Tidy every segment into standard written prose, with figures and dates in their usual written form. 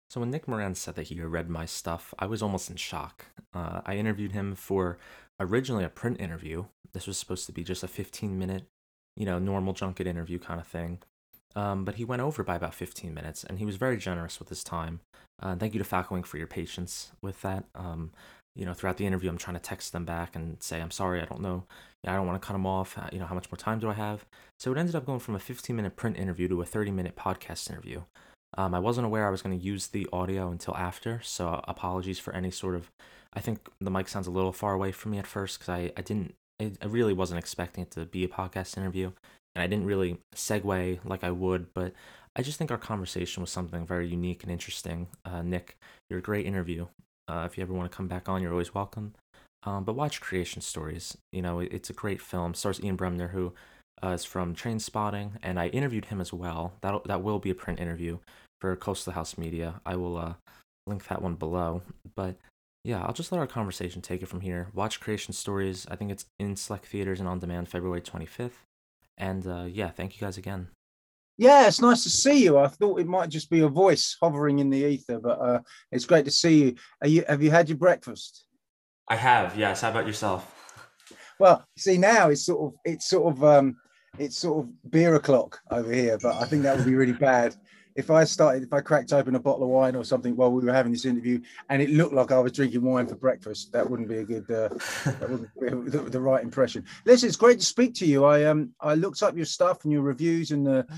So when Nick Moran said that he had read my stuff, I was almost in shock. I interviewed him for originally a print interview. This was supposed to be just a 15-minute, normal junket interview kind of thing. But he went over by about 15 minutes, and he was very generous with his time. Thank you to Falcowing for your patience with that. Throughout the interview, I'm trying to text them back and say, I'm sorry, I don't know. I don't want to cut him off. How much more time do I have? So it ended up going from a 15-minute print interview to a 30-minute podcast interview. I wasn't aware I was going to use the audio until after, so apologies for any sort of. I think the mic sounds a little far away from me at first because I didn't. I really wasn't expecting it to be a podcast interview, and I didn't really segue like I would, but I just think our conversation was something very unique and interesting. Nick, you're a great interview. If you ever want to come back on, you're always welcome. But watch Creation Stories. It's a great film. Stars Ian Bremner, who is from Train Spotting, and I interviewed him as well. That will be a print interview for Coastal House Media. I will link that one below. But yeah, I'll just let our conversation take it from here. Watch Creation Stories. I think it's in select theaters and on demand February 25th. And yeah, thank you guys again. Yeah, it's nice to see you. I thought it might just be a voice hovering in the ether, but it's great to see you. Have you had your breakfast? I have, yes. How about yourself? Well, see now it's sort of beer o'clock over here, but I think that would be really bad if I cracked open a bottle of wine or something while we were having this interview and it looked like I was drinking wine for breakfast. That wouldn't be a good that wouldn't be the right impression. Listen, it's great to speak to you. I looked up your stuff and your reviews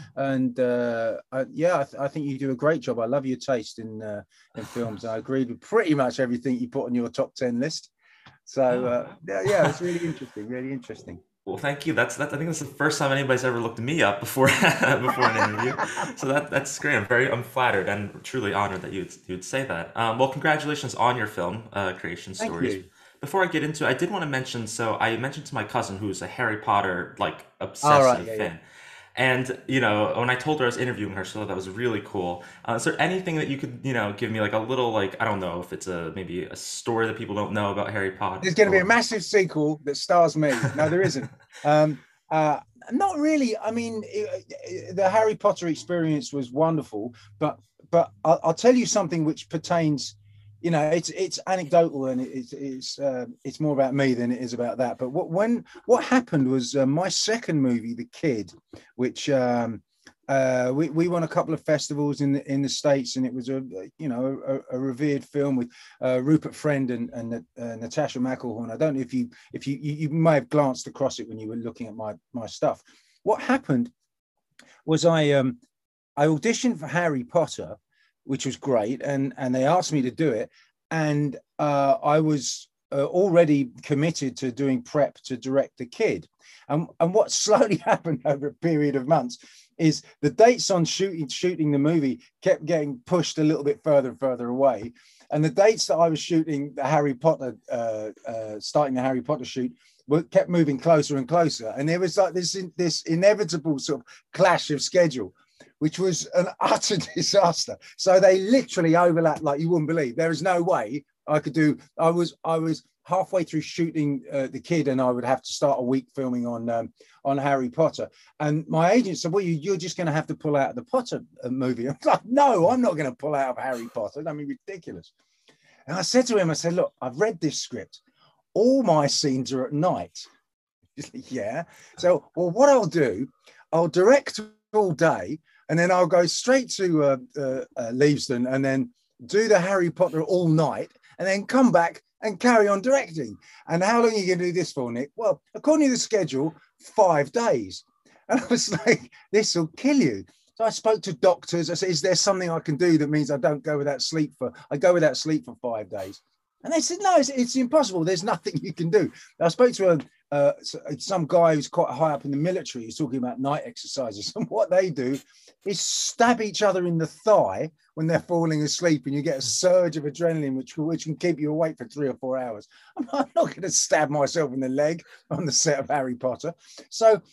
I think you do a great job. I love your taste in films. I agreed with pretty much everything you put on your top 10 list. So yeah, it's really interesting, really interesting. Well, thank you. I think that's the first time anybody's ever looked me up before before an interview. So that's great. I'm flattered and truly honored that you'd say that. Well, congratulations on your film, Creation Thank Stories. you. Before I get into it, I did want to mention. So I mentioned to my cousin, who's a Harry Potter like All right, obsessive yeah, yeah. fan, and when I told her I was interviewing her, she thought that was really cool. Is there anything that you could give me like a little like I don't know if it's a maybe a story that people don't know about Harry Potter There's going to be a or. massive sequel that stars me. No, there isn't. Um, Not really. I mean, the Harry Potter experience was wonderful, but I'll tell you something which pertains. It's anecdotal and it's more about me than it is about that. But what happened was my second movie, The Kid, which we won a couple of festivals in the States, and it was a revered film with Rupert Friend and Natasha McElhone. I don't know if you may have glanced across it when you were looking at my stuff. What happened was I auditioned for Harry Potter, which was great, and they asked me to do it, and I was already committed to doing prep to direct The Kid. And what slowly happened over a period of months is the dates on shooting the movie kept getting pushed a little bit further and further away. And the dates that I was shooting the Harry Potter, starting the Harry Potter shoot, kept moving closer and closer. And there was like this inevitable sort of clash of schedule, which was an utter disaster. So they literally overlapped like you wouldn't believe. There is no way I could do. I was halfway through shooting The Kid, and I would have to start a week filming on Harry Potter. And my agent said, "Well, you're just going to have to pull out of the Potter movie." I'm like, "No, I'm not going to pull out of Harry Potter. I mean, ridiculous." And I said to him, "I said, look, I've read this script. All my scenes are at night." He's like, "Yeah." So, well, what I'll do, I'll direct all day, and then I'll go straight to Leavesden, and then do the Harry Potter all night, and then come back and carry on directing. And how long are you going to do this for, Nick? Well, according to the schedule, 5 days. And I was like, this will kill you. So I spoke to doctors. I said, is there something I can do that means I go without sleep for 5 days? And they said, no, it's impossible. There's nothing you can do. I spoke to some guy who's quite high up in the military. He's talking about night exercises. And what they do is stab each other in the thigh when they're falling asleep, and you get a surge of adrenaline, which can keep you awake for 3 or 4 hours. I'm not going to stab myself in the leg on the set of Harry Potter. So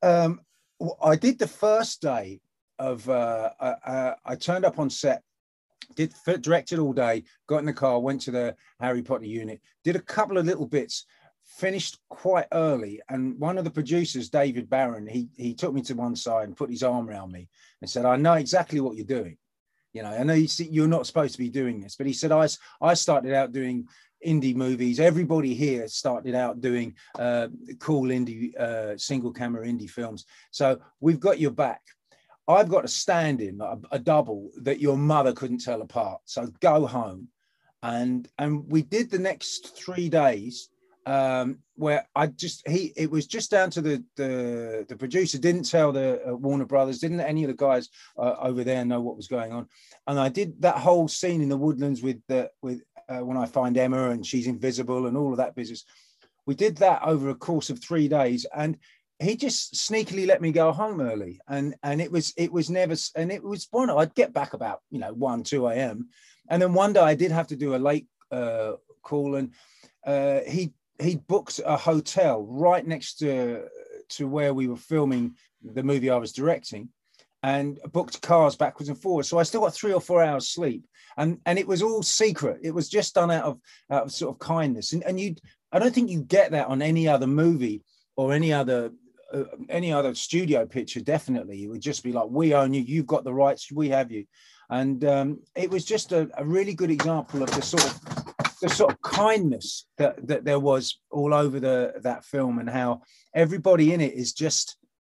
I did the first day of, I turned up on set, directed all day, got in the car, went to the Harry Potter unit, did a couple of little bits, finished quite early. And one of the producers, David Barron, he took me to one side and put his arm around me and said, "I know exactly what you're doing." You know, I know you're not supposed to be doing this, but he said, I started out doing indie movies. Everybody here started out doing cool indie, single camera indie films. So we've got your back. I've got a stand-in, a double that your mother couldn't tell apart. So go home. And we did the next 3 days where it was just down to the producer didn't tell the Warner Brothers, didn't let any of the guys over there know what was going on. And I did that whole scene in the woodlands with when I find Emma and she's invisible and all of that business. We did that over a course of 3 days, and he just sneakily let me go home early. And it was never, and it was one, I'd get back about 1, 2 a.m. And then one day I did have to do a late call, and he booked a hotel right next to where we were filming the movie I was directing, and booked cars backwards and forwards. So I still got 3 or 4 hours sleep, and it was all secret. It was just done out of sort of kindness. And I don't think you get that on any other movie or any other studio picture. Definitely, it would just be like, we own you. You've got the rights. We have you. And it was just a really good example of the sort of kindness that there was all over that film, and how everybody in it is just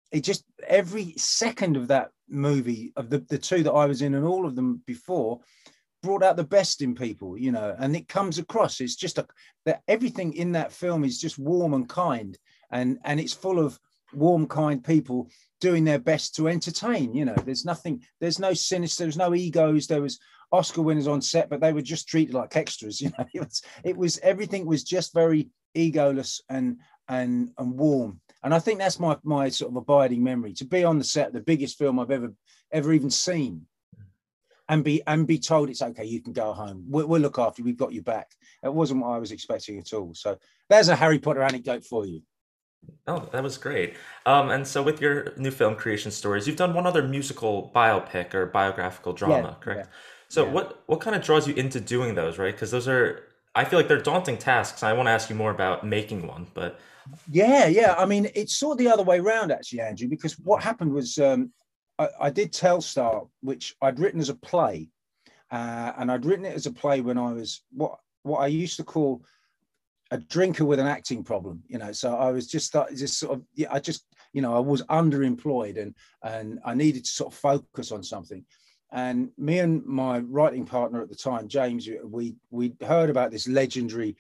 every second of that movie, of the 2 that I was in and all of them before, brought out the best in people, and it comes across. It's just that everything in that film is just warm and kind, and it's full of warm, kind people doing their best to entertain. There's no sinister, there's no egos. There was Oscar winners on set, but they were just treated like extras. It was everything was just very egoless and warm. And I think that's my sort of abiding memory, to be on the set of the biggest film I've ever even seen, and be told it's okay, you can go home. We'll look after you. We've got you back. It wasn't what I was expecting at all. So there's a Harry Potter anecdote for you. Oh, that was great. And so with your new film Creation Stories, you've done one other musical biopic or biographical drama, correct? Yeah. So Yeah. what kind of draws you into doing those, right? Because I feel like they're daunting tasks. I want to ask you more about making one, but Yeah. I mean, it's sort of the other way around, actually, Andrew, because what happened was I did Telstar, which I'd written as a play, and I'd written it as a play when I was what I used to call a drinker with an acting problem. So I was just sort of, I was underemployed, and I needed to sort of focus on something. And me and my writing partner at the time, James, we heard about this legendary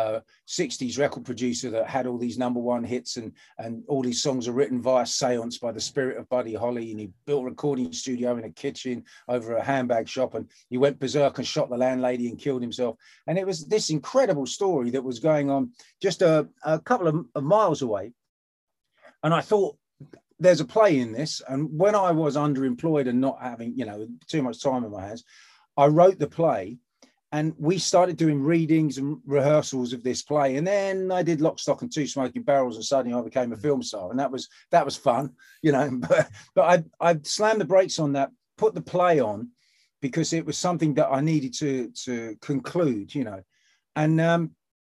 60s record producer that had all these #1 hits, and all these songs are written via seance by the spirit of Buddy Holly. And he built a recording studio in a kitchen over a handbag shop, and he went berserk and shot the landlady and killed himself. And it was this incredible story that was going on just a couple of miles away. And I thought, there's a play in this. And when I was underemployed and not having, too much time in my hands, I wrote the play, and we started doing readings and rehearsals of this play. And then I did Lock, Stock and Two Smoking Barrels, and suddenly I became a film star. And that was fun, but I slammed the brakes on that, put the play on, because it was something that I needed to conclude, and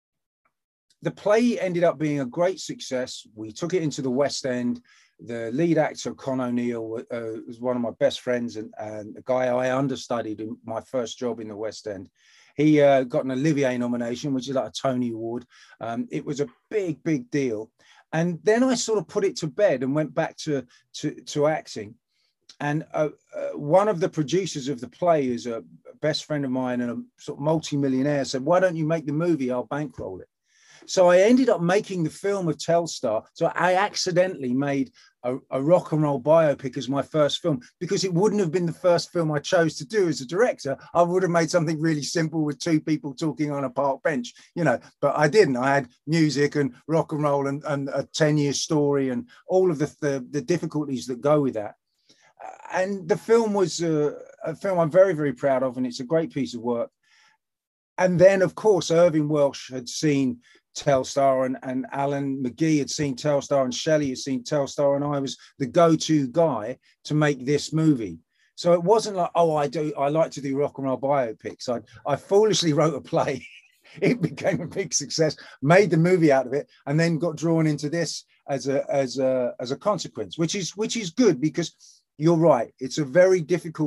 the play ended up being a great success. We took it into the West End. The lead actor, Con O'Neill, was one of my best friends, and a guy I understudied in my first job in the West End. He got an Olivier nomination, which is like a Tony Award. It was a big, big deal. And then I sort of put it to bed and went back to acting. And one of the producers of the play is a best friend of mine and a sort of multi-millionaire, said, why don't you make the movie? I'll bankroll it. So I ended up making the film of Telstar. So I accidentally made a rock and roll biopic as my first film, because it wouldn't have been the first film I chose to do as a director. I would have made something really simple with 2 people talking on a park bench, but I didn't. I had music and rock and roll and a 10-year story and all of the difficulties that go with that. And the film was a film I'm very, very proud of, and it's a great piece of work. And then, of course, Irving Welsh had seen Telstar, and Alan McGee had seen Telstar, and Shelley had seen Telstar, and I was the go-to guy to make this movie. So it wasn't like, I like to do rock and roll biopics. I foolishly wrote a play. It became a big success, made the movie out of it, and then got drawn into this as a consequence, which is good, because you're right. It's a very difficult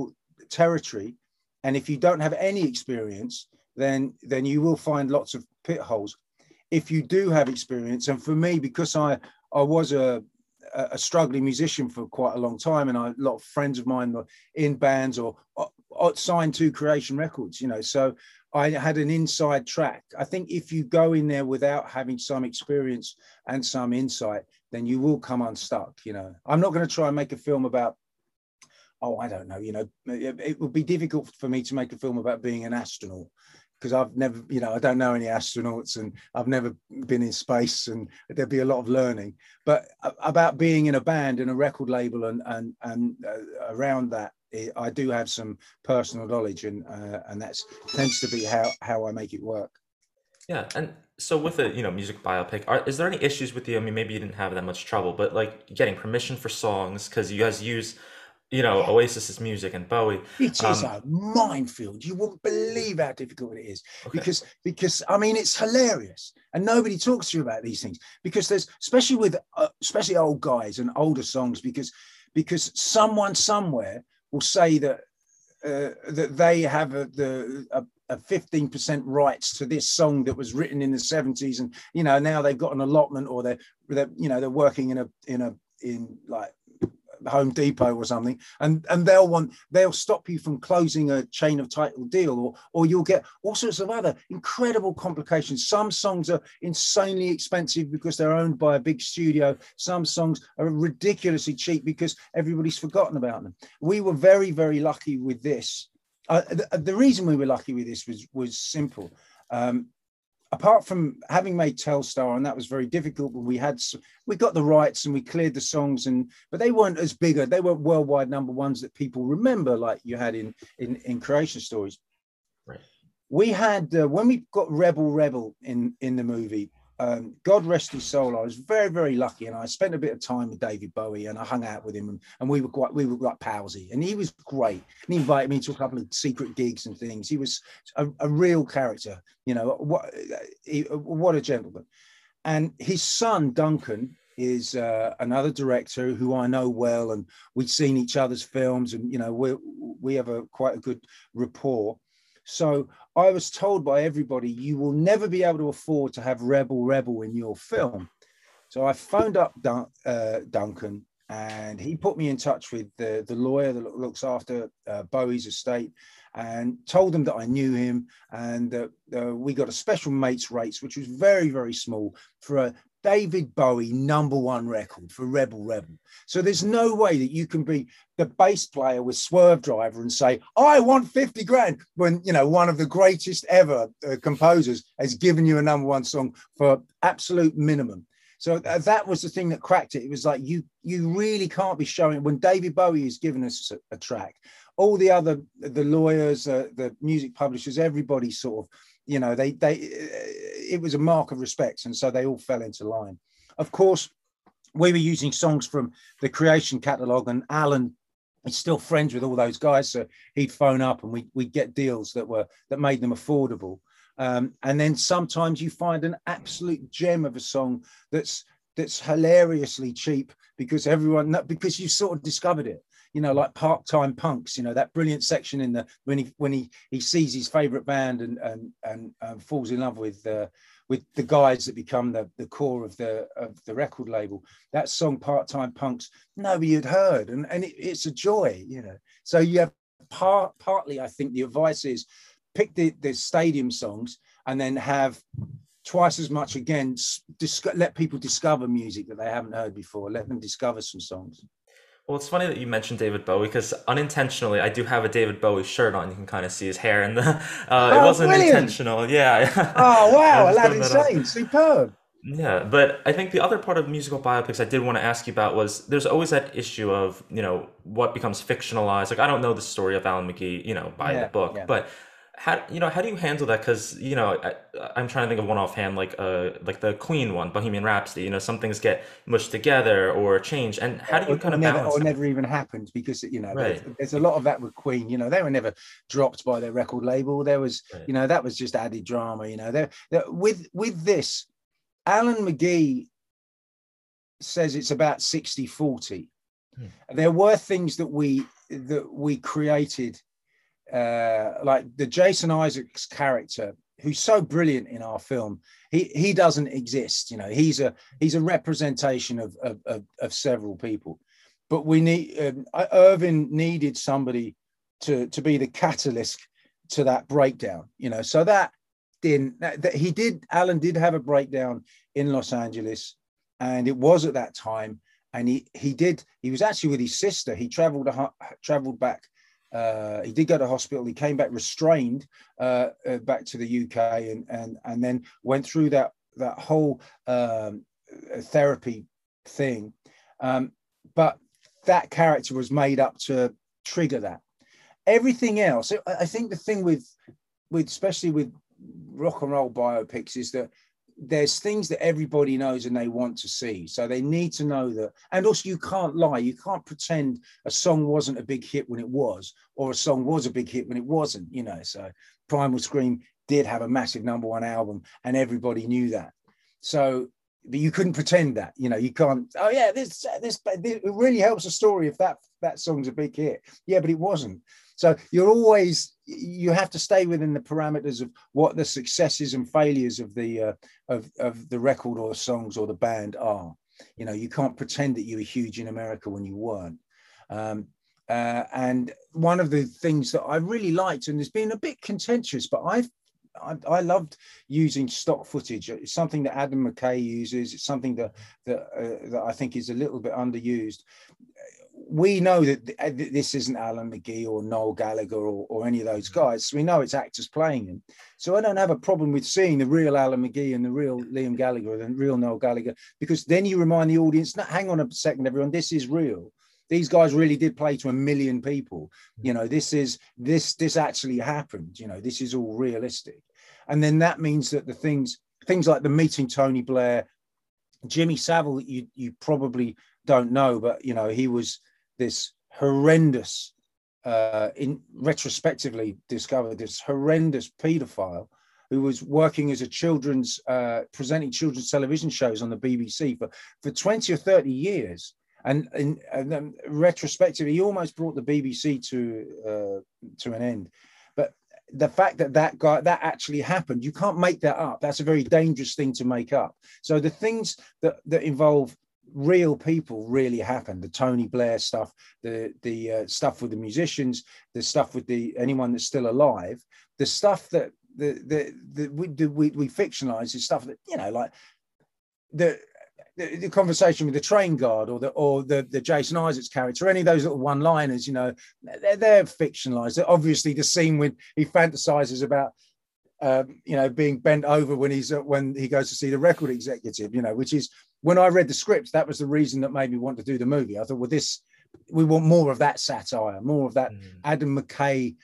territory, and if you don't have any experience, then you will find lots of pit holes. If you do have experience, and for me, because I was a struggling musician for quite a long time, and a lot of friends of mine were in bands or signed to Creation Records, you know, so I had an inside track. I think if you go in there without having some experience and some insight, then you will come unstuck. You know, I'm not going to try and make a film about, oh, I don't know, you know, it would be difficult for me to make a film about being an astronaut, because I've never, you know, I don't know any astronauts, and I've never been in space, and there'd be a lot of learning. But about being in a band and a record label and around that, I do have some personal knowledge, and that tends to be how I make it work. Yeah, and so with a music biopic, is there any issues with you? I mean, maybe you didn't have that much trouble, but like getting permission for songs because you guys use Oasis's music and Bowie. It is a minefield. You wouldn't believe how difficult it is. Okay. Because I mean, it's hilarious, and nobody talks to you about these things, because there's, especially with especially old guys and older songs, because someone somewhere will say that that they have a 15% rights to this song that was written in the 70s, and now they've got an allotment, or they're working in like Home Depot or something, and they'll stop you from closing a chain of title deal, or you'll get all sorts of other incredible complications. Some songs are insanely expensive because they're owned by a big studio. Some songs are ridiculously cheap because everybody's forgotten about them. We were very, very lucky with this. The reason we were lucky with this was simple. Apart from having made Telstar, and that was very difficult, but we got the rights and we cleared the songs, but they weren't as big. They weren't worldwide number ones that people remember like you had in Creation Stories. Right. We had when we got Rebel in the movie. God rest his soul. I was very, very lucky, and I spent a bit of time with David Bowie, and I hung out with him, and we were like palsy, and he was great. And he invited me to a couple of secret gigs and things. He was a real character, what a gentleman. And his son Duncan is another director who I know well, and we'd seen each other's films, and we have quite a good rapport. So I was told by everybody, you will never be able to afford to have Rebel in your film. So I phoned up Duncan, and he put me in touch with the lawyer that looks after Bowie's estate, and told them that I knew him, and that we got a special mates rates, which was very, very small, for a David Bowie #1 record for Rebel. So there's no way that you can be the bass player with Swerve Driver and say, I want 50 grand, when one of the greatest ever composers has given you a #1 song for absolute minimum. So that was the thing that cracked it. It was like, you really can't be showing, when David Bowie has given us a track, all the lawyers, the music publishers, everybody sort of, it was a mark of respect, and so they all fell into line. Of course, we were using songs from the Creation catalogue, and Alan is still friends with all those guys, so he'd phone up and we'd get deals that made them affordable. And then sometimes you find an absolute gem of a song that's hilariously cheap because you sort of discovered it. Like Part-Time Punks, that brilliant section when he sees his favorite band and falls in love with the guys that become the core of the record label. That song, Part-Time Punks, nobody had heard, and it's a joy, So you have partly, I think the advice is pick the stadium songs, and then have twice as much again. Let people discover music that they haven't heard before. Let them discover some songs. Well, it's funny that you mentioned David Bowie, because unintentionally, I do have a David Bowie shirt on. You can kind of see his hair, and it wasn't brilliant. Intentional. Yeah. Oh, wow. Aladdin Sane. Superb. Yeah, but I think the other part of musical biopics I did want to ask you about was there's always that issue of, what becomes fictionalized. Like, I don't know the story of Alan McGee, by the book, but how do you handle that? Because I'm trying to think of one offhand, like the Queen one, Bohemian Rhapsody. Some things get mushed together or changed, and how do you kind of balance? Or never even happened, because right. there's a lot of that with Queen. They were never dropped by their record label. There was right. That was just added drama. With this, Alan McGee says it's about 60-40. There were things that we created like the Jason Isaacs character, who's so brilliant in our film, he doesn't exist. You know, he's a representation of several people, but we need Irving needed somebody to be the catalyst to that breakdown. You know, so that Alan did have a breakdown in Los Angeles, and it was at that time. And he was actually with his sister. He traveled back. He did go to hospital. He came back restrained back to the UK, and then went through that whole therapy thing. But that character was made up to trigger that. Everything else, I think the thing with especially with rock and roll biopics is that there's things that everybody knows and they want to see. So they need to know that. And also, you can't lie. You can't pretend a song wasn't a big hit when it was, or a song was a big hit when it wasn't, you know. So Primal Scream did have a massive #1 album, and everybody knew that. So, but you couldn't pretend that, you know. You can't, oh yeah, this it really helps the story if that song's a big hit. Yeah, but it wasn't. So you have to stay within the parameters of what the successes and failures of the record or the songs or the band are. You know, you can't pretend that you were huge in America when you weren't. And one of the things that I really liked, and it's been a bit contentious, but I loved using stock footage. It's something that Adam McKay uses. It's something that I think is a little bit underused. We know that this isn't Alan McGee or Noel Gallagher or any of those guys. So we know it's actors playing them. So I don't have a problem with seeing the real Alan McGee and the real Liam Gallagher and the real Noel Gallagher, because then you remind the audience, no, hang on a second, everyone, this is real. These guys really did play to 1 million people. You know, this actually happened. You know, this is all realistic. And then that means that the things like the meeting Tony Blair, Jimmy Savile, you probably don't know, but you know, he was this horrendous, in retrospectively discovered, this horrendous pedophile who was working as a presenting children's television shows on the BBC for 20 or 30 years. And retrospectively, he almost brought the BBC to an end. But the fact that actually happened, you can't make that up. That's a very dangerous thing to make up. So the things that involve real people really happened. The Tony Blair stuff, the stuff with the musicians, the stuff with anyone that's still alive, the stuff that we fictionalize is stuff that, you know, like the conversation with the train guard or the Jason Isaacs character, any of those little one-liners, you know, they're fictionalized. Obviously, the scene when he fantasizes about you know, being bent over when he goes to see the record executive, you know, which is, when I read the script, that was the reason that made me want to do the movie. I thought, well, we want more of that satire, more of that Adam McKay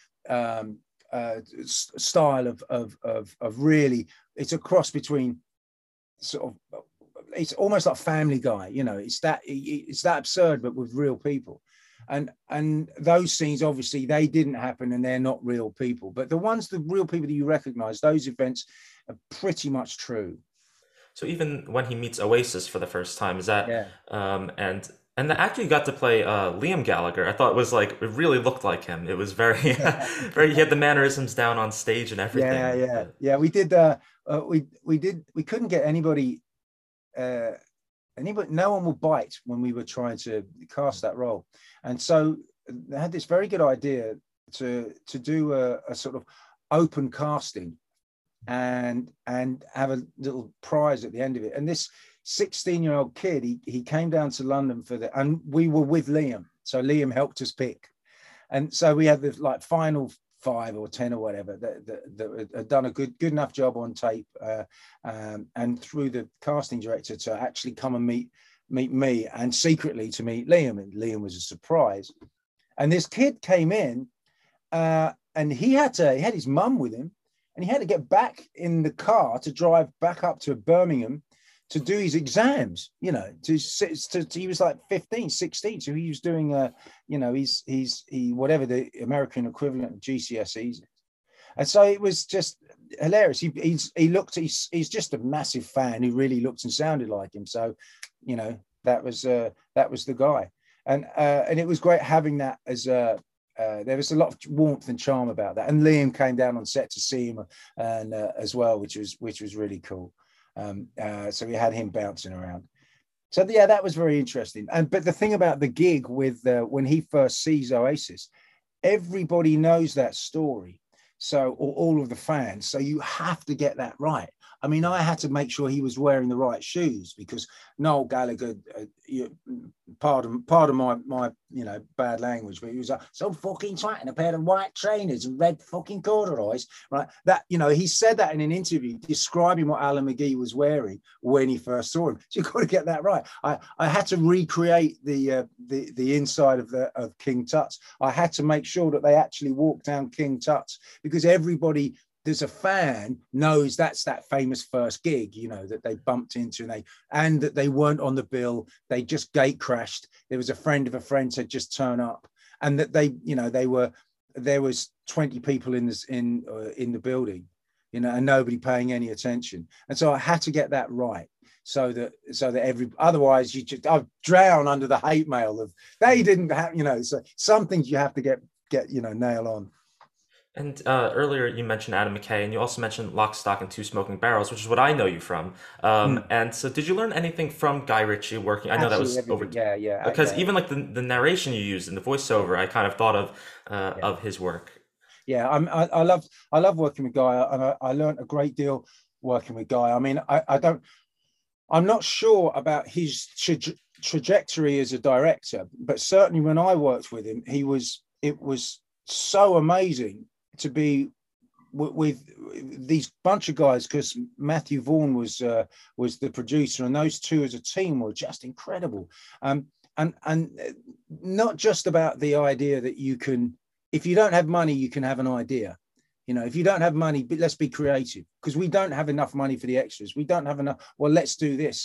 style of really, it's a cross between sort of, it's almost like Family Guy, you know, it's that absurd, but with real people. And those scenes, obviously, they didn't happen and they're not real people. But the real people that you recognize, those events are pretty much true. So even when he meets Oasis for the first time, is that yeah. And the actor you got to play Liam Gallagher, I thought was like, it really looked like him. It was very very, he had the mannerisms down on stage and everything. Yeah. We did we couldn't get anybody, no one would bite when we were trying to cast that role. And so they had this very good idea to do a sort of open casting and have a little prize at the end of it. And this 16-year-old kid, he came down to London and we were with Liam. So Liam helped us pick. And so we had the like final 5 or 10 or whatever that had done a good enough job on tape, and through the casting director to actually come and meet me and secretly to meet Liam. And Liam was a surprise. And this kid came in and he had his mum with him, and he had to get back in the car to drive back up to Birmingham to do his exams, you know, he was like 15, 16. So he was doing, you know, he's whatever the American equivalent of GCSEs. And so it was just hilarious. He's just a massive fan who really looked and sounded like him. So, you know, that was the guy. And it was great having that as there was a lot of warmth and charm about that. And Liam came down on set to see him, and as well, which was really cool. So we had him bouncing around. So yeah, that was very interesting. But the thing about the gig with when he first sees Oasis, everybody knows that story. So, or all of the fans. So you have to get that right. I mean, I had to make sure he was wearing the right shoes, because Noel Gallagher, pardon my bad language, but he was like, so fucking tight in a pair of white trainers and red fucking corduroys, right? That, he said that in an interview describing what Alan McGee was wearing when he first saw him. So you've got to get that right. I had to recreate the inside of King Tut's. I had to make sure that they actually walked down King Tut's, because everybody there's a fan knows that's that famous first gig, that they bumped into, and that they weren't on the bill. They just gate crashed. There was a friend of a friend said just turn up, and that there was 20 people in the building, and nobody paying any attention. And so I had to get that right, so that otherwise I'd drown under the hate mail of they didn't have, so some things you have to get nail on. And earlier you mentioned Adam McKay, and you also mentioned Lock, Stock, and Two Smoking Barrels, which is what I know you from. And so, did you learn anything from Guy Ritchie working? I know Absolutely that was everything. over, Yeah. because even like the narration you used in the voiceover, I kind of thought of his work. Yeah, I love working with Guy, and I learned a great deal working with Guy. I mean, I'm not sure about his trajectory as a director, but certainly when I worked with him, it was so amazing to be with these bunch of guys, because Matthew Vaughn was the producer, and those two as a team were just incredible. And not just about the idea that you can, if you don't have money, you can have an idea. If you don't have money, let's be creative, because we don't have enough money for the extras. We don't have enough. Well, let's do this.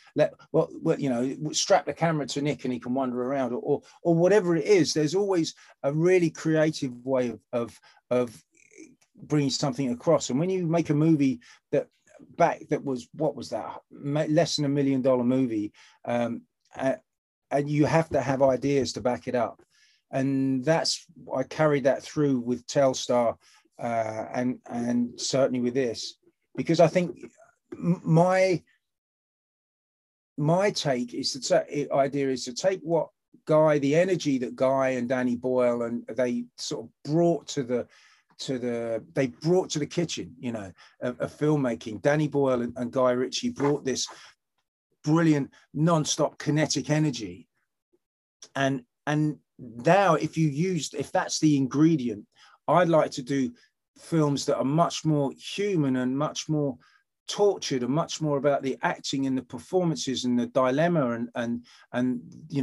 Strap the camera to Nick and he can wander around, or whatever it is. There's always a really creative way of bringing something across. And when you make a movie that was, what was that, less than $1 million movie, and you have to have ideas to back it up. And I carried that through with Telstar. And certainly with this, because I think my take is idea is to take what the energy that Guy and Danny Boyle and they sort of brought to the kitchen, of filmmaking. Danny Boyle and Guy Ritchie brought this brilliant non-stop kinetic energy, and now if that's the ingredient, I'd like to do films that are much more human and much more tortured and much more about the acting and the performances and the dilemma and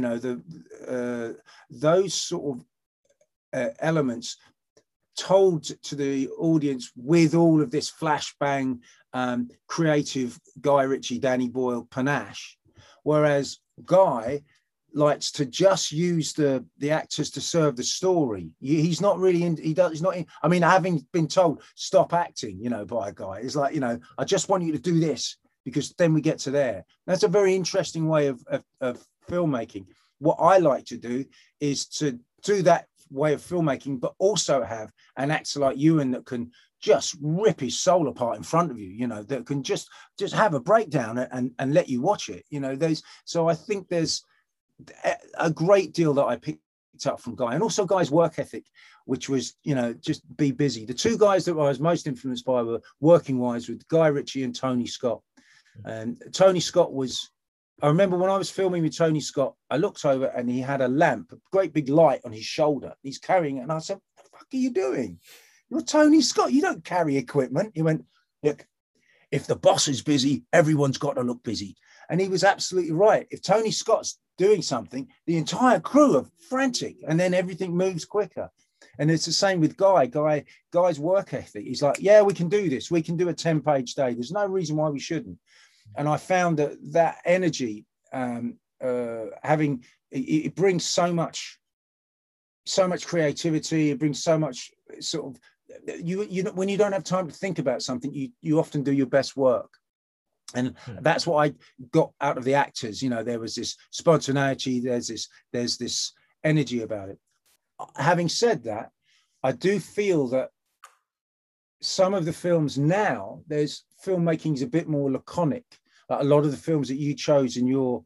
those sort of elements told to the audience with all of this flashbang, creative Guy Ritchie, Danny Boyle panache, whereas Guy likes to just use the actors to serve the story. He's not really he's not in. I mean, having been told stop acting, by a Guy, it's like, I just want you to do this, because then we get to there. That's a very interesting way of filmmaking. What I like to do is to do that way of filmmaking, but also have an actor like Ewan that can just rip his soul apart in front of you, that can just have a breakdown and let you watch it. So I think there's a great deal that I picked up from Guy, and also Guy's work ethic, which was, just be busy. The two guys that I was most influenced by were working wise with Guy Ritchie and Tony Scott. And Tony Scott I remember when I was filming with Tony Scott, I looked over and he had a lamp, a great big light on his shoulder. He's carrying it. And I said, what the fuck are you doing? You're Tony Scott. You don't carry equipment. He went, look, if the boss is busy, everyone's got to look busy. And he was absolutely right. If Tony Scott's doing something, the entire crew are frantic, and then everything moves quicker. And it's the same with Guy. Guy's work ethic. He's like, yeah, we can do this. We can do a 10-page day. There's no reason why we shouldn't. And I found that energy, it brings so much creativity. It brings so much sort of, when you don't have time to think about something, you often do your best work. And that's what I got out of the actors. There was this spontaneity. There's this energy about it. having said that, I do feel that some of the films now, there's filmmaking is a bit more laconic. A lot of the films that you chose in your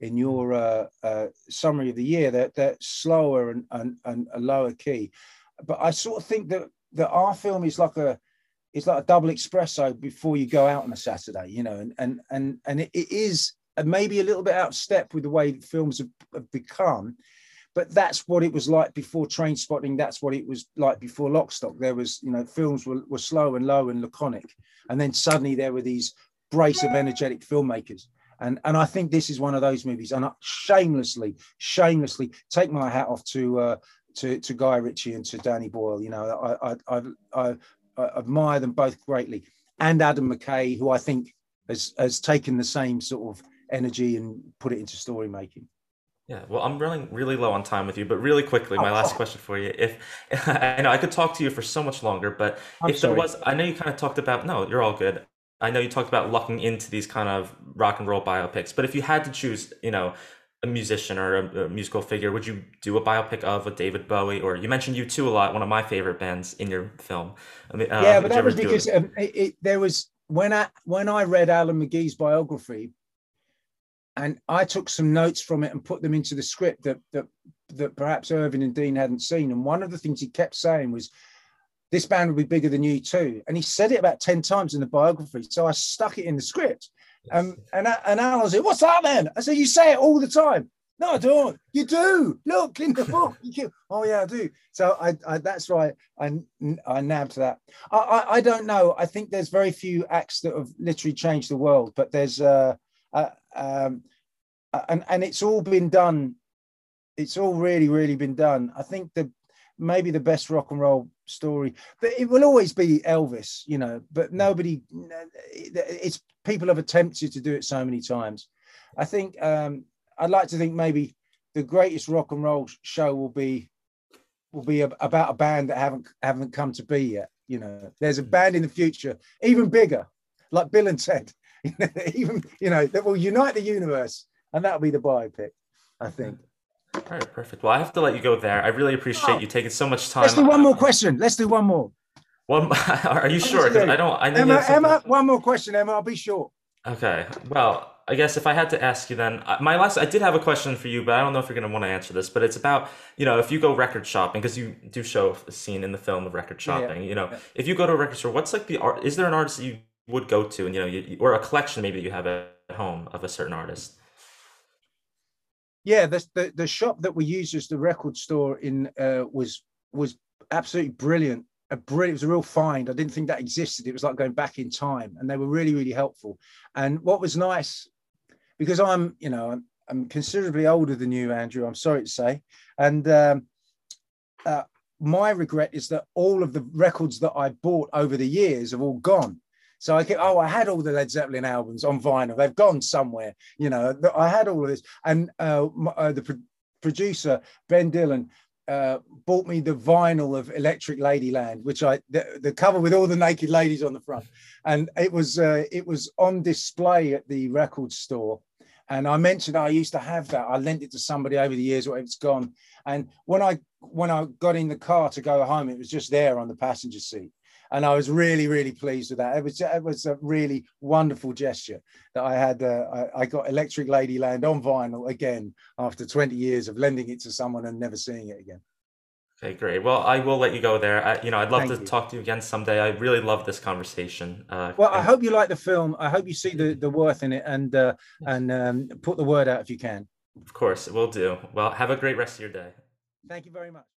summary of the year, they're slower and a lower key. But I sort of think that our film is like a double espresso before you go out on a Saturday, you know, and it is maybe a little bit out of step with the way films have become. But that's what it was like before Trainspotting. That's what it was like before Lock, Stock. There was, you know, films were slow and low and laconic. And then suddenly there were these brace of energetic filmmakers. And I think this is one of those movies. And I shamelessly take my hat off to Guy Ritchie and to Danny Boyle. You know, I admire them both greatly. And Adam McKay, who I think has taken the same sort of energy and put it into story making. Yeah, well, I'm running really low on time with you, but really quickly, my last question for you. If I know I could talk to you for so much longer, but if there was, I know you kind of talked about, no, you're all good. I know you talked about lucking into these kind of rock and roll biopics, but if you had to choose, you know, a musician or a musical figure, would you do a biopic of a David Bowie? Or you mentioned U2 a lot, one of my favorite bands in your film. I mean, yeah, but that was because there was when I read Alan McGee's biography, and I took some notes from it and put them into the script that perhaps Irving and Dean hadn't seen. And one of the things he kept saying was, this band would be bigger than U2. And he said it about 10 times in the biography. So I stuck it in the script. And Alan was like, what's that then? I said, you say it all the time. No, I don't. You do. Look in the book. Oh, yeah, I do. So I that's why I nabbed that. I don't know. I think there's very few acts that have literally changed the world, but there's and it's all been done. It's all really been done. I think maybe the best rock and roll story, but it will always be Elvis, you know, but nobody, it's people have attempted to do it so many times. I think I'd like to think maybe the greatest rock and roll show will be about a band that haven't come to be yet. You know, there's a band in the future, even bigger, like Bill and Ted, even, you know, that will unite the universe, and that'll be the biopic, I think. All right, perfect. Well, I have to let you go there. I really appreciate you taking so much time. Let's do one more question. Let's do one more. Are you sure? Because I know Emma, one more question, Emma. I'll be short. Okay. Well, I guess if I had to ask you then, I did have a question for you, but I don't know if you're going to want to answer this, but it's about, you know, if you go record shopping, because you do show a scene in the film of record shopping, you know, if you go to a record store, what's like is there an artist that you would go to and, you know, or a collection maybe that you have at home of a certain artist? Yeah, the shop that we used as the record store in was absolutely brilliant. It was a real find. I didn't think that existed. It was like going back in time, and they were really helpful. And what was nice, because I'm considerably older than you, Andrew, I'm sorry to say, and my regret is that all of the records that I bought over the years have all gone. So I had all the Led Zeppelin albums on vinyl. They've gone somewhere, you know. I had all of this, and the producer Ben Dillon bought me the vinyl of Electric Ladyland, which the cover with all the naked ladies on the front, and it was on display at the record store. And I mentioned I used to have that. I lent it to somebody over the years, or it's gone. And when I got in the car to go home, it was just there on the passenger seat. And I was really pleased with that. It was a really wonderful gesture that I had. I got Electric Ladyland on vinyl again after 20 years of lending it to someone and never seeing it again. Okay, great. Well, I will let you go there. I'd love to talk to you again someday. I really love this conversation. Well, I hope you like the film. I hope you see the worth in it, and put the word out if you can. Of course, it will do. Well, have a great rest of your day. Thank you very much.